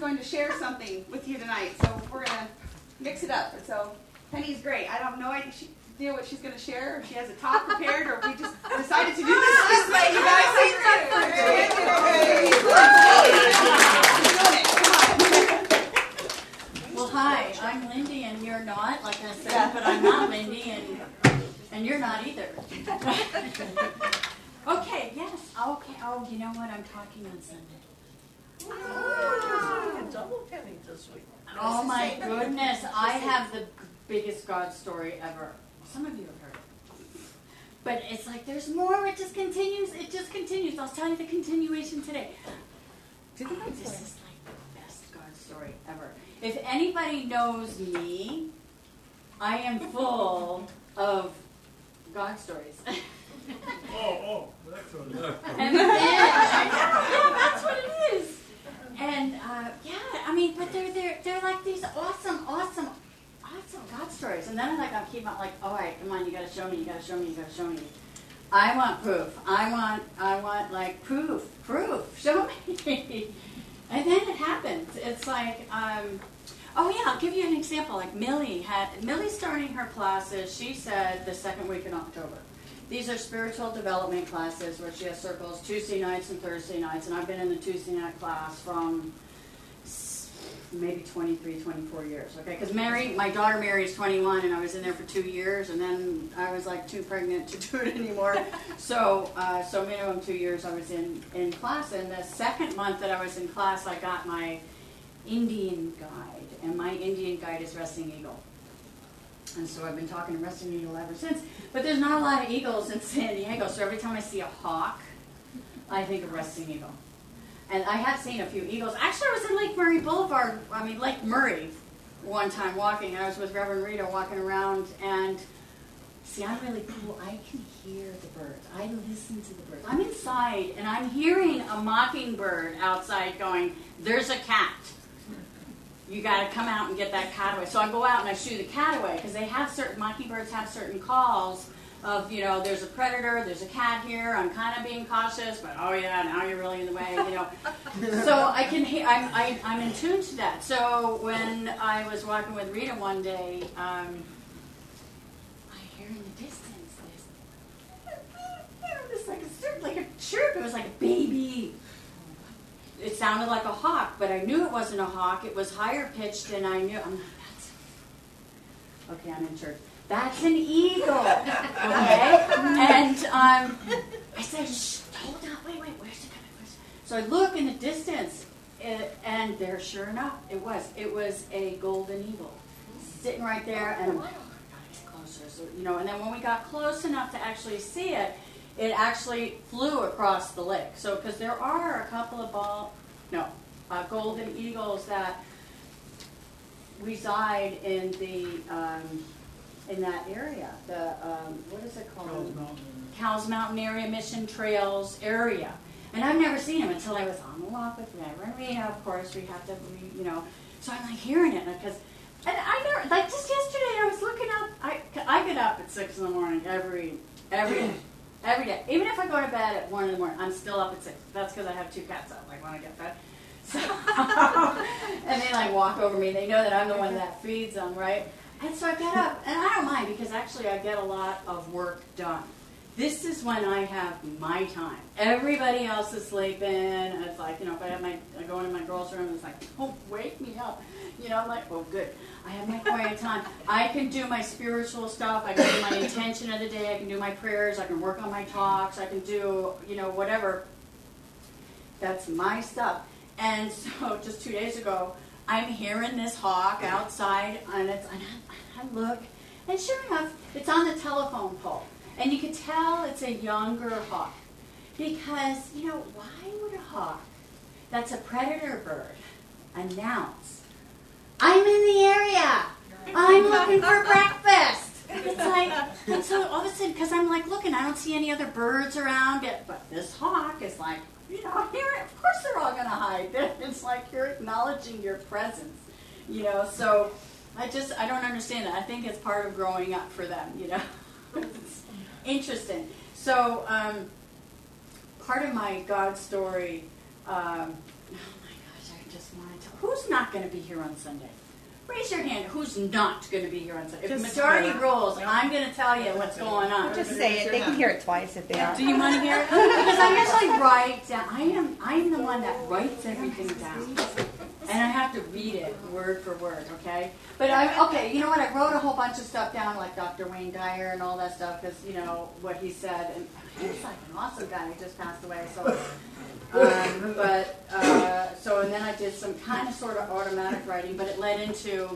going to share something with you tonight. So we're going to mix it up. So Penny's great. I don't know idea what she's going to share, or if she has a talk prepared, or we just decided to do this way. You guys Well, hi, I'm Lindy, and you're not, like I said, but I'm not Lindy, and you're not either. Okay, yes, okay. Oh, you know what? I'm talking on Sunday. Double Penny this week. Oh my goodness, I have the biggest God story ever. Some of you have heard it. But it's like there's more, it just continues. I'll tell you the continuation today. This is like the best God story ever. If anybody knows me, I am full of God stories. That's what it is. And then, yeah, that's what it is. And I mean, but they're like these awesome God stories. And then I keep on like, all right, come on, you gotta show me. I want proof. I want like proof. Show me. And then it happens. It's like, I'll give you an example. Like Millie's starting her classes. She said the second week in October. These are spiritual development classes where she has circles Tuesday nights and Thursday nights, and I've been in the Tuesday night class from maybe 23, 24 years, okay? Because my daughter Mary is 21, and I was in there for 2 years, and then I was like too pregnant to do it anymore. So minimum 2 years I was in class, and the second month that I was in class, I got my Indian guide, and my Indian guide is Resting Eagle. And so I've been talking to Resting Eagle ever since. But there's not a lot of eagles in San Diego, so every time I see a hawk, I think of Resting Eagle. And I have seen a few eagles. Actually, I was in Lake Murray one time walking. I was with Reverend Rita walking around, and see, I'm really cool. I can hear the birds. I listen to the birds. I'm inside, and I'm hearing a mockingbird outside going, "There's a cat. You got to come out and get that cat away." So I go out and I shoo the cat away, because mockingbirds have certain calls of, there's a predator, there's a cat here, I'm kind of being cautious, but oh yeah, now you're really in the way, So I can hear, I'm in tune to that. So when I was walking with Rita one day, I hear in the distance this like a chirp. It was like a baby. It sounded like a hawk, but I knew it wasn't a hawk. It was higher pitched, and I knew. I'm in church. That's an eagle, okay? And I said, "Shh, hold on, wait, where's it coming from?" So I look in the distance, and there, sure enough, it was a golden eagle sitting right there, and I'm like, "Oh, I gotta get closer." So and then when we got close enough to actually see it, it actually flew across the lake. So, because there are a couple of golden eagles that reside in in that area. The what is it called? Cowles Mountain area, Mission Trails area. And I've never seen them until I was on the walk with Reverend Rita. Of course, we have to, So I'm like hearing it, and I never, like just yesterday, I was looking up. I get up at 6 in the morning every day. Every day. Even if I go to bed at 1 in the morning, I'm still up at 6. That's because I have 2 cats out, when I get fed. So, and they walk over me. They know that I'm the one that feeds them, right? And so I get up, and I don't mind, because actually I get a lot of work done. This is when I have my time. Everybody else is sleeping. And it's like, if I go into my girls' room, it's like, don't wake me up. I'm like, oh, good. I have my quiet time. I can do my spiritual stuff. I can do my intention of the day. I can do my prayers. I can work on my talks. I can do, whatever. That's my stuff. And so just 2 days ago, I'm hearing this hawk outside, and I look, and sure enough, it's on the telephone pole. And you can tell it's a younger hawk. Because, why would a hawk that's a predator bird announce, "I'm in the area. I'm looking for breakfast"? It's like, and so all of a sudden, because I'm looking, I don't see any other birds around yet, but this hawk is like, here, of course they're all going to hide. It's like you're acknowledging your presence, so I don't understand that. I think it's part of growing up for them, It's interesting. So, part of my God story, oh my gosh, I just want to tell. Who's who's not going to be here on Sunday? Raise your hand. Who's not going to be here on Sunday? If the Just majority say it. rules, I'm going to tell you what's going on. Just say it. They can hear it twice if they are. Do you want to hear it? Because I usually write down. I'm the one that writes everything down, and I have to read it word for word. Okay. But you know what? I wrote a whole bunch of stuff down, like Dr. Wayne Dyer and all that stuff, because you know what he said, and he's like an awesome guy. He just passed away, so. And then I did some kind of sort of automatic writing, but it led into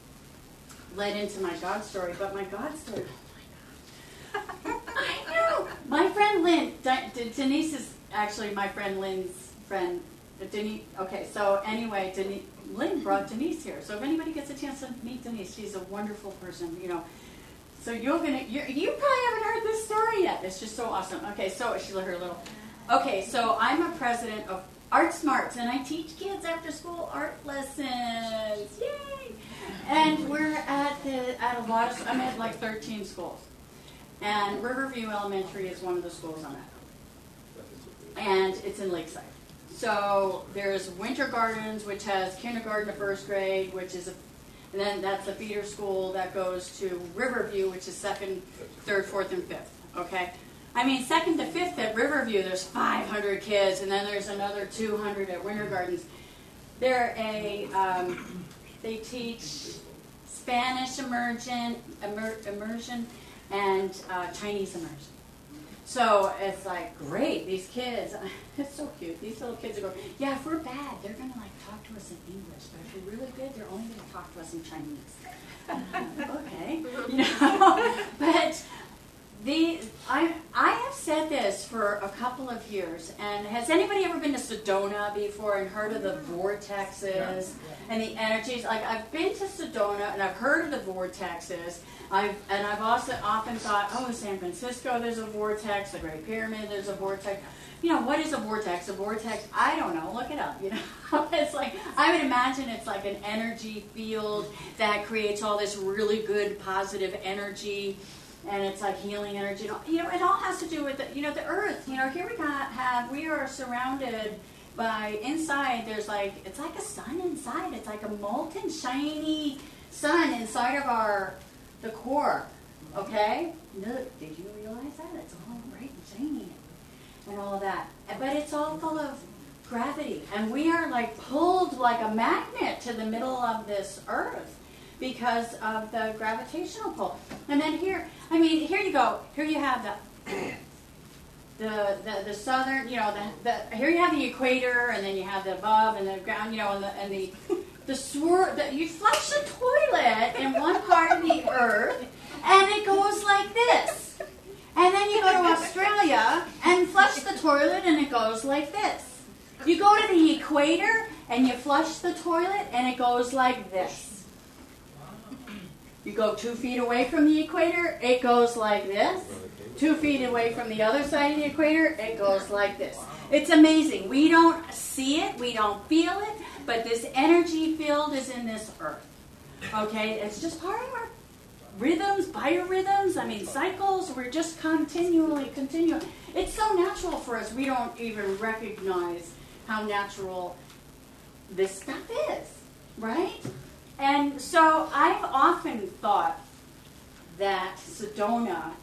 my God story. But my God story, oh my God, I know. My friend Lynn, Denise is actually my friend Lynn's friend. Denise. Okay, so anyway, Lynn brought Denise here. So if anybody gets a chance to meet Denise, she's a wonderful person. You know. So you probably haven't heard this story yet. It's just so awesome. Okay, so she'll hear a little. Okay, so I'm a president of Art Smarts, and I teach kids after-school art lessons. Yay! And we're at a lot of. I'm at like 13 schools, and Riverview Elementary is one of the schools I'm at, and it's in Lakeside. So there's Winter Gardens, which has kindergarten to first grade, and then that's a feeder school that goes to Riverview, which is 2nd, 3rd, 4th, and 5th. Okay. I mean, 2nd to 5th at Riverview, there's 500 kids, and then there's another 200 at Winter Gardens. They teach Spanish immersion, and Chinese immersion. So it's like, great, these kids, it's so cute. These little kids are going, yeah, if we're bad, they're going to like talk to us in English, but if we're really good, they're only going to talk to us in Chinese. Okay, you know, but I have said this for a couple of years, and has anybody ever been to Sedona before and heard of the vortexes and the energies? Like, I've been to Sedona and I've heard of the vortexes. I've also often thought, oh, San Francisco, there's a vortex. The Great Pyramid, there's a vortex. You know, what is a vortex? A vortex, I don't know. Look it up, you know. It's like, I would imagine it's like an energy field that creates all this really good, positive energy. And it's like healing energy. You know, it all has to do with the earth. You know, here we are surrounded by, inside there's like, it's like a sun inside. It's like a molten, shiny sun inside of the core. Okay? Look, did you realize that? It's all bright and shiny and all of that. But it's all full of gravity. And we are like pulled like a magnet to the middle of this earth because of the gravitational pull. And then here you go. Here you have the southern, you know, here you have the equator, and then you have the above and the ground, you know, and the swirl. You flush the toilet in one part of the earth, and it goes like this. And then you go to Australia and flush the toilet, and it goes like this. You go to the equator and you flush the toilet, and it goes like this. You go 2 feet away from the equator, it goes like this. 2 feet away from the other side of the equator, it goes like this. It's amazing. We don't see it, we don't feel it, but this energy field is in this earth. Okay, it's just part of our rhythms, biorhythms, cycles. We're just continuing. It's so natural for us, we don't even recognize how natural this stuff is, right? And so I've often thought that Sedona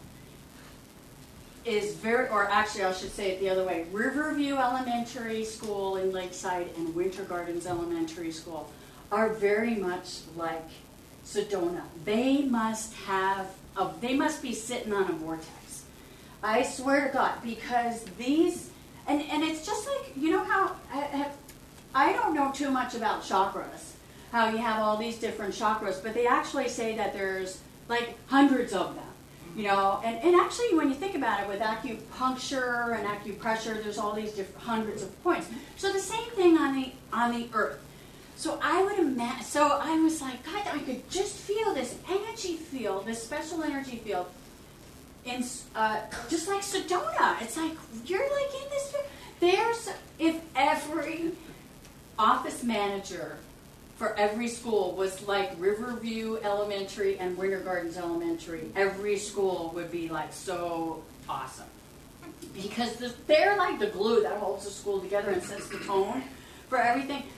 is I should say it the other way, Riverview Elementary School in Lakeside and Winter Gardens Elementary School are very much like Sedona. They must be sitting on a vortex. I swear to God, because these, and it's just like, you know how, I don't know too much about chakras, how you have all these different chakras, but they actually say that there's like hundreds of them, you know, and actually when you think about it with acupuncture and acupressure, there's all these different hundreds of points. So the same thing on the earth. So I would imagine, so I was like, God, I could just feel this energy field, this special energy field, in just like Sedona. It's like, you're like in this, if every office manager for every school was like Riverview Elementary and Winter Gardens Elementary, every school would be like so awesome. Because they're like the glue that holds the school together and sets the tone for everything.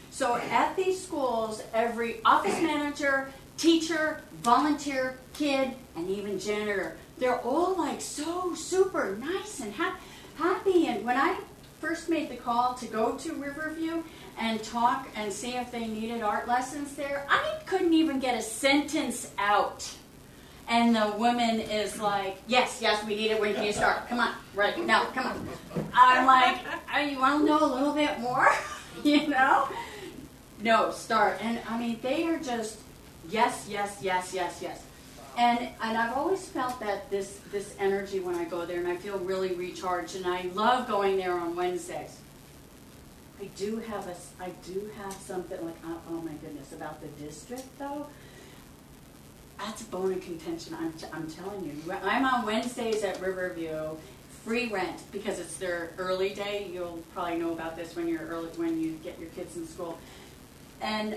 So at these schools, every office manager, teacher, volunteer, kid, and even janitor, they're all like so super nice and happy. And when I first made the call to go to Riverview and talk and see if they needed art lessons there, I couldn't even get a sentence out. And the woman is like, yes, we need it. When can you start? Come on, right now, come on. I'm like, you want to know a little bit more? You know? No, start. And I mean, they are just yes. And I've always felt that this energy when I go there, and I feel really recharged. And I love going there on Wednesdays. I do have something like, oh my goodness, about the district though. That's a bone of contention. I'm telling you. I'm on Wednesdays at Riverview, free rent because it's their early day. You'll probably know about this when you get your kids in school. And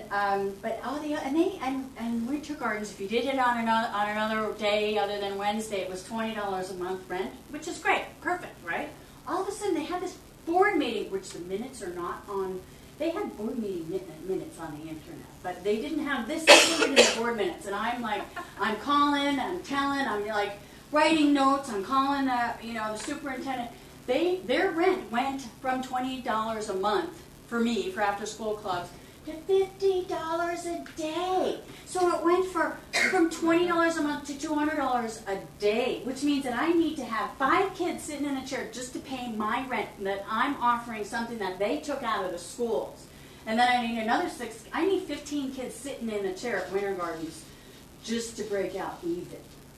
and Winter Gardens, if you did it on another day other than Wednesday, it was $20 a month rent, which is great, perfect, right? All of a sudden they had this board meeting, which the minutes are not on. They had board meeting minutes on the internet, but they didn't have this included in the board minutes. And I'm like, I'm calling, I'm telling, I'm like writing notes, I'm calling the superintendent. Their rent went from $20 a month for me for after school clubs to $50 a day. So it went from $20 a month to $200 a day, which means that I need to have 5 kids sitting in a chair just to pay my rent, and that I'm offering something that they took out of the schools. And then I need another 6, I need 15 kids sitting in a chair at Winter Gardens just to break out even.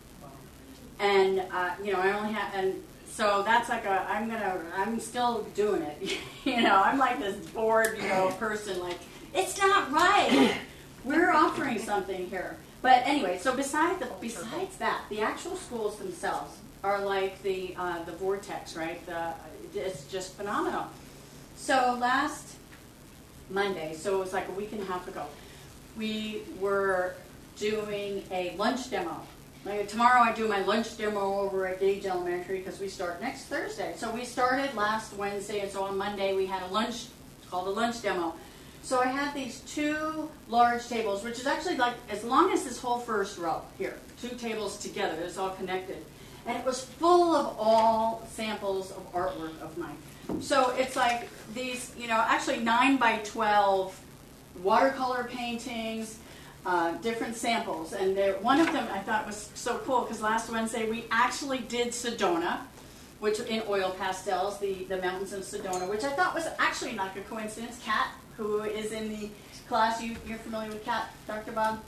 And, I only have, and so that's like I'm still doing it. I'm like this bored, person, like, it's not right. We're offering something here. But anyway, so besides that, the actual schools themselves are like the vortex, right? It's just phenomenal. So last Monday, so it was like a week and a half ago, we were doing a lunch demo. Like tomorrow I do my lunch demo over at Gage Elementary because we start next Thursday. So we started last Wednesday, and so on Monday we had a lunch called a lunch demo. So I had these 2 large tables, which is actually like as long as this whole first row here, 2 tables together, it's all connected. And it was full of all samples of artwork of mine. So it's like these, actually 9 by 12 watercolor paintings, different samples. And one of them I thought was so cool because last Wednesday we actually did Sedona, which in oil pastels, the mountains of Sedona, which I thought was actually not a coincidence. Kat, who is in the class, you're familiar with Kat, Dr. Bob?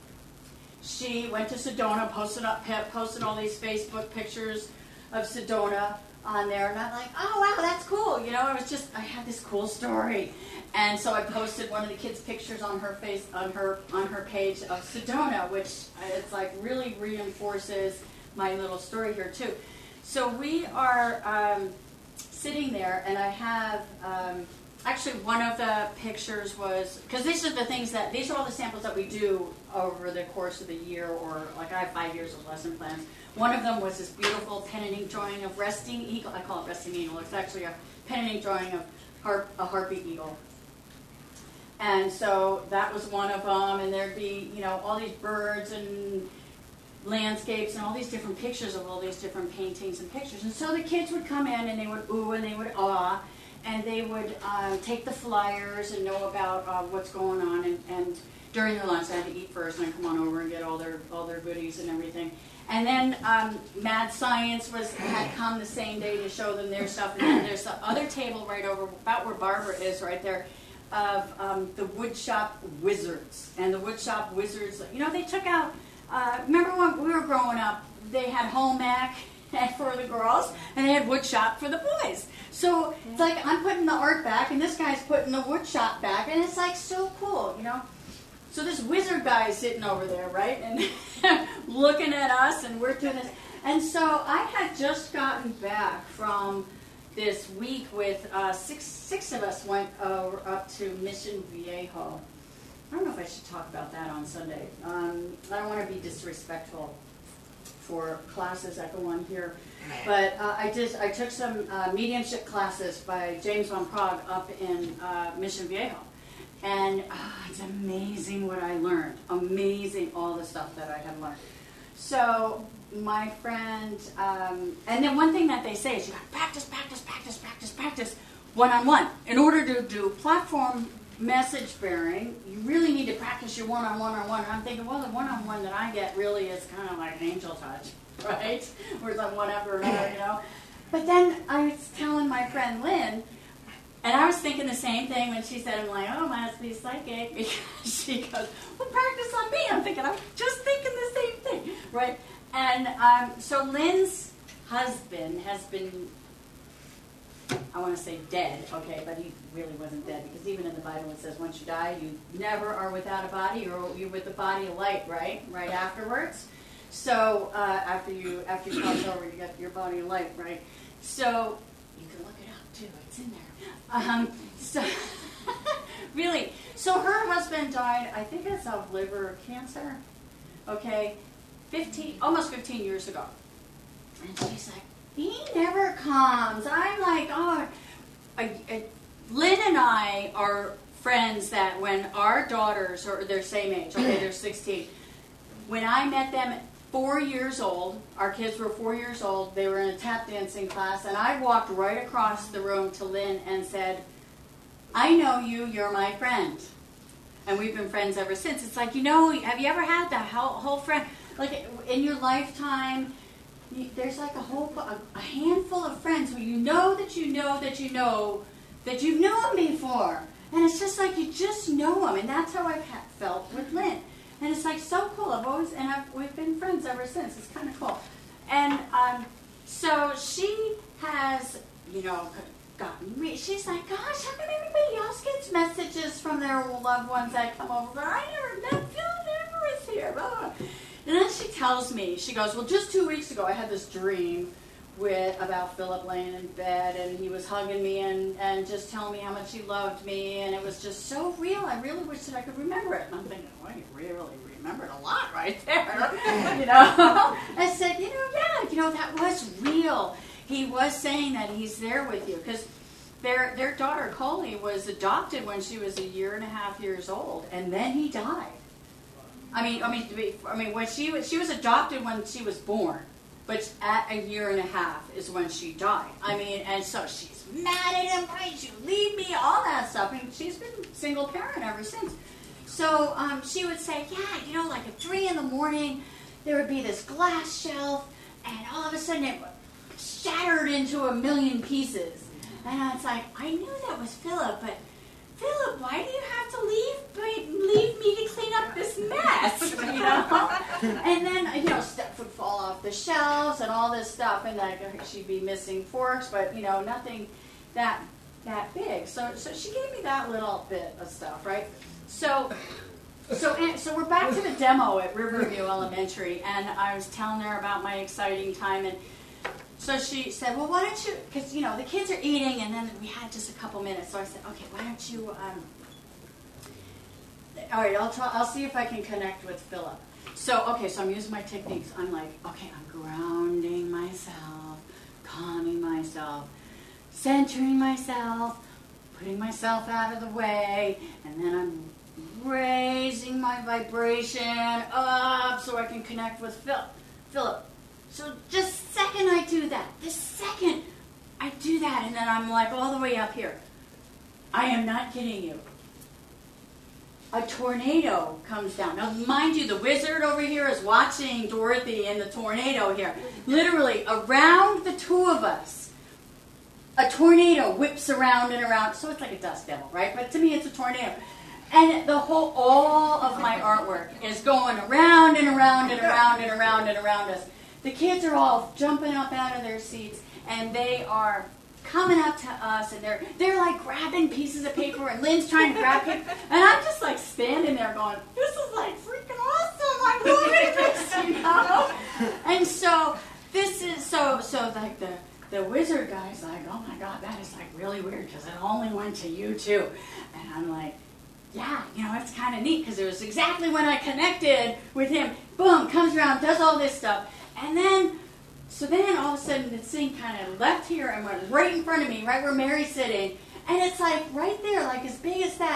She went to Sedona, posted all these Facebook pictures of Sedona on there, and I'm like, oh wow, that's cool. I had this cool story, and so I posted one of the kids' pictures on her page of Sedona, which it's like really reinforces my little story here too. So we are sitting there, and I have. Actually, one of the pictures was, because these are all the samples that we do over the course of the year, or like I have 5 years of lesson plans. One of them was this beautiful pen and ink drawing of resting eagle. I call it resting eagle. It's actually a pen and ink drawing of a harpy eagle. And so that was one of them, and there'd be, all these birds and landscapes and all these different pictures of all these different paintings and pictures. And so the kids would come in and they would ooh and they would ah. And they would take the flyers and know about what's going on. And during their lunch, I had to eat first and then come on over and get all their goodies and everything. And then Mad Science had come the same day to show them their stuff. And then there's the other table right over about where Barbara is right there of the Woodshop Wizards. And the Woodshop Wizards, they took out, remember when we were growing up, they had home ec for the girls, and they had wood shop for the boys. So it's like I'm putting the art back, and this guy's putting the wood shop back, and it's like so cool, So this wizard guy is sitting over there, right, and looking at us, and we're doing this. And so I had just gotten back from this week with six of us went up to Mission Viejo. I don't know if I should talk about that on Sunday. I don't want to be disrespectful for classes that go on here. But I took some mediumship classes by James Van Praagh up in Mission Viejo. And it's amazing what I learned. Amazing all the stuff that I had learned. So my friend, and then one thing that they say is you got to practice one-on-one. In order to do platform message bearing, you really need to practice your one-on-one. And I'm thinking, well, the one-on-one that I get really is kind of like an angel touch, right? Where it's like one after another, you know. But then I was telling my friend Lynn, and I was thinking the same thing when she said, I'm like, oh, must be psychic. Because she goes, well, practice on me. I'm just thinking the same thing, right? And so Lynn's husband has been, I want to say dead, okay, but he really wasn't dead, because even in the Bible it says once you die, you never are without a body, you're with the body of light, right? Right afterwards. So after you cross over, you got your body of light, right? So you can look it up too, it's in there. So really, so her husband died, I think it's of liver cancer, okay, almost 15 years ago. And she's like, he never comes. I'm like, oh, Lynn and I are friends that when our daughters are their same age, okay, they're 16. When I met them at 4 years old, our kids were 4 years old, they were in a tap dancing class, and I walked right across the room to Lynn and said, I know you, you're my friend. And we've been friends ever since. It's like, you know, have you ever had that whole friend, like in your lifetime, there's like a handful of friends who you know that you've known before. And it's just like you just know them. And that's how I've felt with Lynn. And it's like so cool. We've been friends ever since. It's kind of cool. And so she has, you know, gotten me. She's like, gosh, how come everybody else gets messages from their loved ones that come over? But I never met Phil, never was here. Blah, blah. And then she tells me, she goes, well, just 2 weeks ago I had this dream about Philip laying in bed, and he was hugging me and just telling me how much he loved me, and it was just so real. I really wish that I could remember it. And I'm thinking, well, you really remembered a lot right there, you know. I said, that was real. He was saying that he's there with you, because their daughter Coley was adopted when she was 1.5 years old, and then he died. I mean, when she was adopted when she was born, but at 1.5 years is when she died. I mean, and so she's mad at him, why did you leave me, all that stuff. And she's been single parent ever since. So she would say, like at 3 a.m, there would be this glass shelf, and all of a sudden it shattered into 1,000,000 pieces. And it's like, I knew that was Philip, but Philip, why do you have to leave me to clean up this mess? You know? And then, stuff would fall off the shelves and all this stuff, and she'd be missing forks, but, nothing that big. So she gave me that little bit of stuff, right? So we're back to the demo at Riverview Elementary, and I was telling her about my exciting time, and so she said, well, why don't you, because, the kids are eating, and then we had just a couple minutes, so I said, okay, why don't you, all right, I'll see if I can connect with Philip. So I'm using my techniques. I'm like, okay, I'm grounding myself, calming myself, centering myself, putting myself out of the way, and then I'm raising my vibration up so I can connect with Philip. So just the second I do that, and then I'm like all the way up here. I am not kidding you. A tornado comes down. Now, mind you, the wizard over here is watching Dorothy in the tornado here. Literally, around the two of us, a tornado whips around and around. So it's like a dust devil, right? But to me, it's a tornado. And all of my artwork is going around and around and around and around and around us. The kids are all jumping up out of their seats, and they are coming up to us, and they're like grabbing pieces of paper, and Lynn's trying to grab paper, and I'm just like standing there going, this is like freaking awesome, I'm loving this, And so this is, so like the wizard guy's like, oh my God, that is like really weird, because it only went to you too. And I'm like, yeah, it's kind of neat, because it was exactly when I connected with him. Boom, comes around, does all this stuff. And then all of a sudden the thing kind of left here and went right in front of me, right where Mary's sitting. And it's like right there, like as big as that.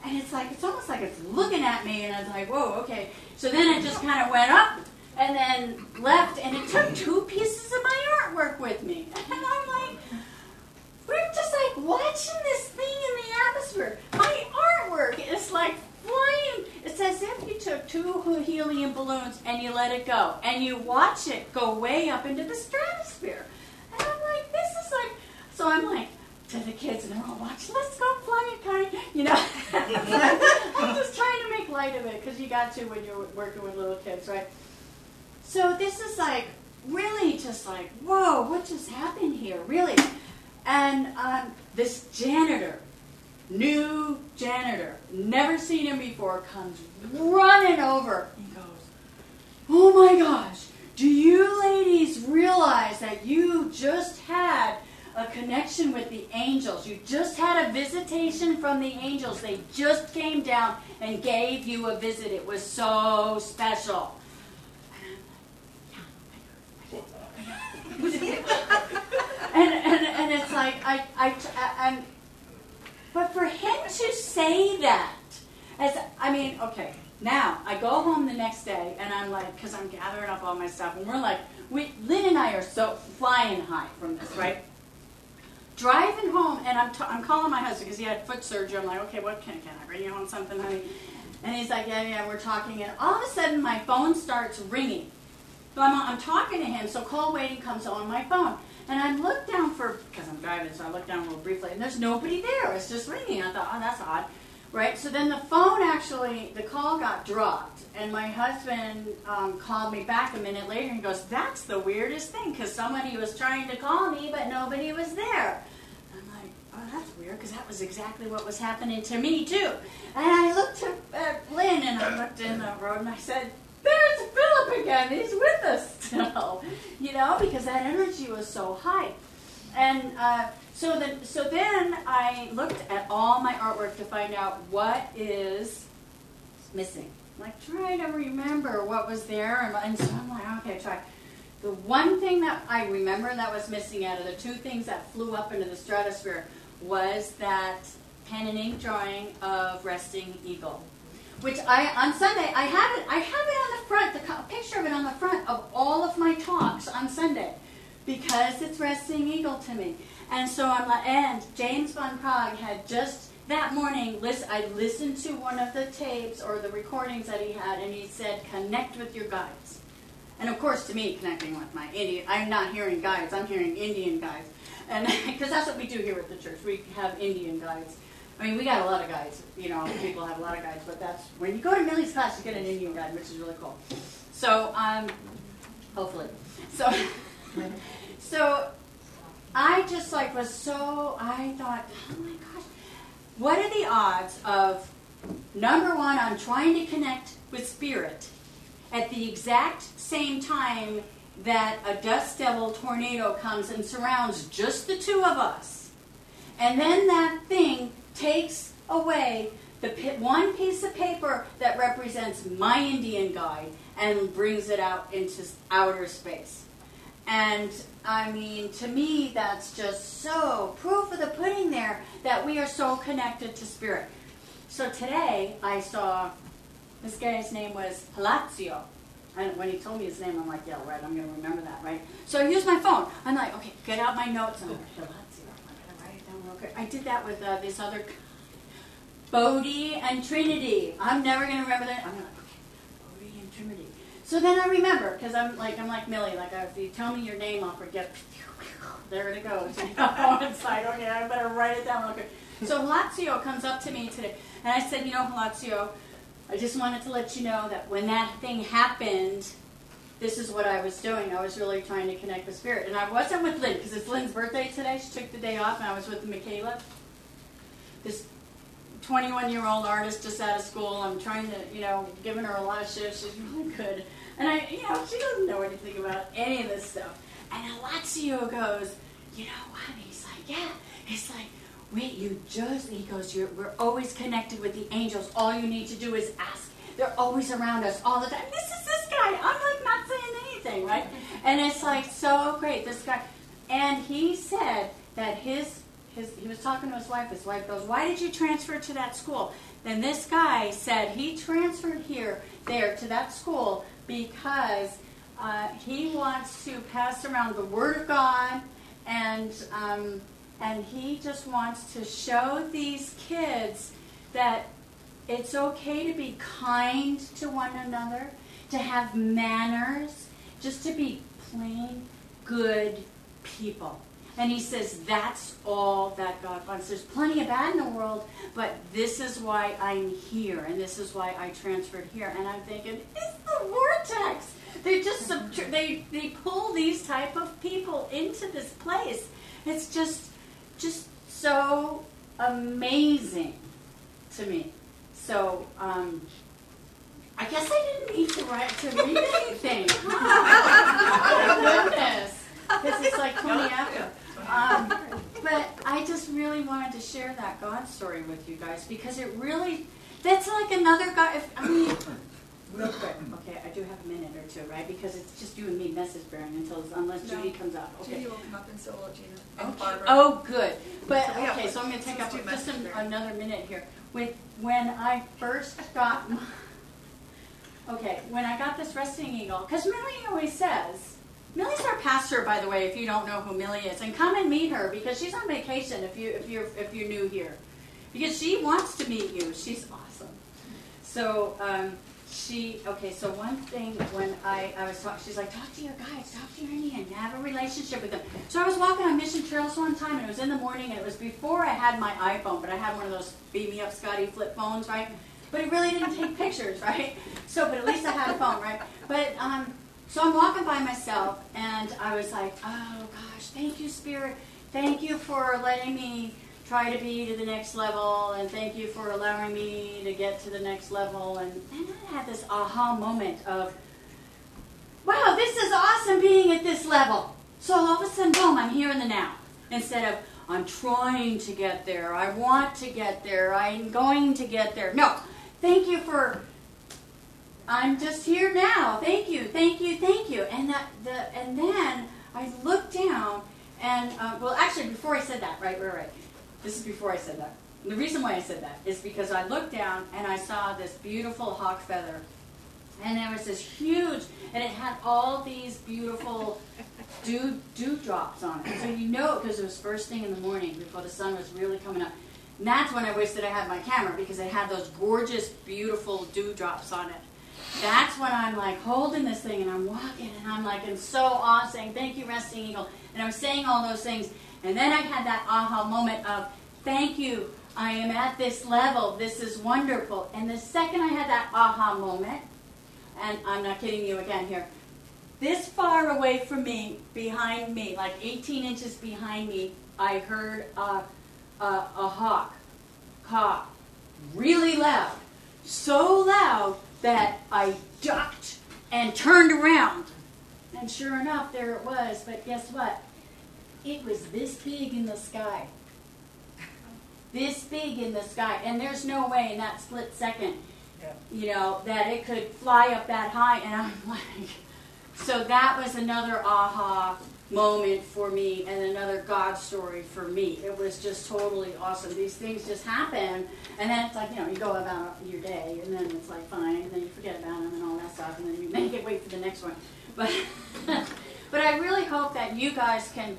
And it's like, it's almost like it's looking at me, and I was like, whoa, okay. So then it just kind of went up and then left, and it took 2 pieces of my artwork with me. And I'm like, we're just like watching this thing in the atmosphere. My artwork is like flying. It's as if you took 2 helium balloons and you let it go, and you watch it go way up into the stratosphere. And I'm like, this is like, so I'm like, to the kids, and they're all watching, let's go fly it, Connie. You know, I'm just trying to make light of it, because you got to when you're working with little kids, right? So this is like, really just like, whoa, what just happened here, really? And this janitor, new janitor, never seen him before, comes running over. He goes, oh my gosh, do you ladies realize that you just had a connection with the angels? You just had a visitation from the angels. They just came down and gave you a visit. It was so special. And it's like, but for him to say that, okay, now I go home the next day, and I'm like, because I'm gathering up all my stuff, and we're like, Lynn and I are so flying high from this, right? Driving home, and I'm calling my husband because he had foot surgery. I'm like, okay, what can I bring you home something, honey? And he's like, yeah, we're talking. And all of a sudden, my phone starts ringing. So I'm talking to him, so call waiting comes on my phone. And I look down because I'm driving, so I look down real briefly, and there's nobody there. It's just ringing. I thought, oh, that's odd. Right? So then the phone the call got dropped, and my husband called me back a minute later, and he goes, that's the weirdest thing, because somebody was trying to call me, but nobody was there. And I'm like, oh, that's weird, because that was exactly what was happening to me, too. And I looked at Lynn, and I looked in the road, and I said, there's Philip again. He's with us still, because that energy was so high. And so then I looked at all my artwork to find out what is missing. Like, trying to remember what was there. And so I'm like, okay, try. The one thing that I remember that was missing out of the 2 things that flew up into the stratosphere was that pen and ink drawing of resting eagle. Which on Sunday, I have it on the front, a picture of it on the front of all of my talks on Sunday, because it's resting eagle to me. And so and James Van Praagh had just that morning, I listened to one of the tapes or the recordings that he had, and he said, connect with your guides. And of course, to me, connecting with my Indian, I'm not hearing guides, I'm hearing Indian guides. And because that's what we do here at the church, we have Indian guides. I mean, we got a lot of guides, people have a lot of guides, but that's, when you go to Millie's class, you get an Indian guide, which is really cool. So, hopefully. So I just I thought, oh my gosh, what are the odds of, number one, I'm trying to connect with spirit at the exact same time that a dust devil tornado comes and surrounds just the 2 of us. And then that thing takes away the one piece of paper that represents my Indian guide and brings it out into outer space. And I mean, to me, that's just so proof of the pudding there that we are so connected to spirit. So today I saw this guy's name was Halazio. And when he told me his name, I'm like, yeah, right, I'm going to remember that, right? So I used my phone. I'm like, okay, get out my notes. I'm like, Halazio. I'm going to write it down real quick. I did that with this other Bodhi and Trinity. I'm never going to remember that. I'm like, okay, Bodhi and Trinity. So then I remember, because I'm like Millie. If you tell me your name, I'll forget. There it goes. It's like, okay, I better write it down real quick. So Halazio comes up to me today, and I said, Halazio, I just wanted to let you know that when that thing happened, this is what I was doing. I was really trying to connect with spirit. And I wasn't with Lynn, because it's Lynn's birthday today. She took the day off, and I was with Michaela, this 21-year-old artist just out of school. I'm trying to, giving her a lot of shifts. She's really good. And she doesn't know anything about any of this stuff. And Halazio goes, you know what? He's like, yeah. He's like, wait, he goes, we're always connected with the angels. All you need to do is ask. They're always around us all the time. This is this guy. I'm like not saying anything, right? And it's like so great, this guy. And he said that his he was talking to his wife. His wife goes, "Why did you transfer to that school?" Then this guy said he transferred there to that school because he wants to pass around the Word of God, and he just wants to show these kids that it's okay to be kind to one another, to have manners, just to be plain good people. And he says that's all that God wants. There's plenty of bad in the world, but this is why I'm here, and this is why I transferred here. And I'm thinking, it's the vortex. They just they pull these type of people into this place. It's just so amazing to me. So I guess I didn't need to read anything. Oh, goodness. Because it's like 20 after. But I just really wanted to share that God story with you guys because it really, that's like another God. Real quick. Okay, I do have a minute or two, right? Because it's just you and me message bearing unless Judy comes up. Okay. Judy will come up and so will Gina. And Okay. Barbara. Oh, good. But Yeah, okay, so I'm going to take up let's do just message bearing. another minute here. When I first got when I got this resting eagle, because Millie always says, Millie's our pastor, by the way, if you don't know who Millie is, and come and meet her because she's on vacation if you're new here, because she wants to meet you. She's awesome. So so one thing when I was talking, she's like, talk to your guides, talk to your Indian, have a relationship with them. So I was walking on mission trails one time, and it was in the morning, and it was before I had my iPhone, but I had one of those beam me up Scotty flip phones, right? But it really didn't take pictures, right? So, but at least I had a phone, right? But so I'm walking by myself, and I was like, oh gosh, thank you, Spirit, thank you for letting me try to be to the next level, and thank you for allowing me to get to the next level. And then I had this aha moment of, wow, this is awesome being at this level. So all of a sudden, boom, I'm here in the now. Instead of, I'm trying to get there, I want to get there, I'm going to get there. No, thank you for, I'm just here now. Thank you, thank you, thank you. And then I looked down, and, actually, before I said that, right. This is before I said that. And the reason why I said that is because I looked down and I saw this beautiful hawk feather. And there was this huge, and it had all these beautiful dewdrops on it. So you know, because it was first thing in the morning before the sun was really coming up. And that's when I wished that I had my camera, because it had those gorgeous, beautiful dewdrops on it. That's when I'm like holding this thing and I'm walking and I'm like in so awe saying, thank you, Resting Eagle. And I'm saying all those things. And then I had that aha moment of, thank you, I am at this level, this is wonderful. And the second I had that aha moment, and I'm not kidding you again here, this far away from me, behind me, like 18 inches behind me, I heard a hawk caw really loud. So loud that I ducked and turned around. And sure enough, there it was. But guess what? It was this big in the sky. This big in the sky. And there's no way in that split second, that it could fly up that high. And I'm like, so that was another aha moment for me and another God story for me. It was just totally awesome. These things just happen. And then it's like, you go about your day. And then it's like, fine. And then you forget about them and all that stuff. And then you make it wait for the next one. But I really hope that you guys can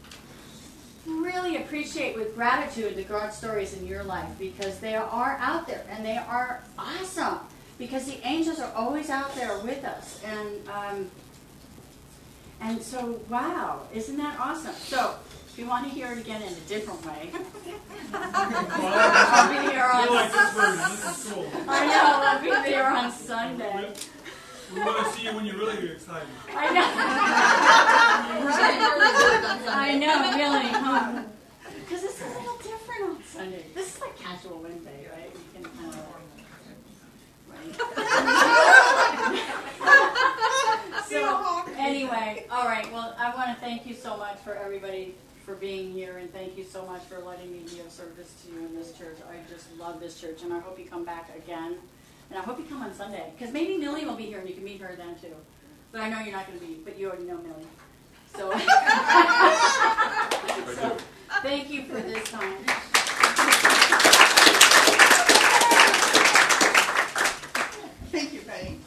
really appreciate with gratitude the God stories in your life, because they are out there and they are awesome, because the angels are always out there with us, and so wow, isn't that awesome? So if you want to hear it again in a different way, I'll be here on I know, I'll be there on Sunday. We want to see you when you really get excited. I know, really, huh? Because it's a little different on Sunday. This is like casual Wednesday, right? You can kind of, right? So, anyway, all right. Well, I want to thank you so much for everybody for being here, and thank you so much for letting me be of service to you in this church. I just love this church, and I hope you come back again. And I hope you come on Sunday, because maybe Millie will be here and you can meet her then too. But I know you're not going to be, but you already know Millie. So, Thank you for this time. Thank you, Penny.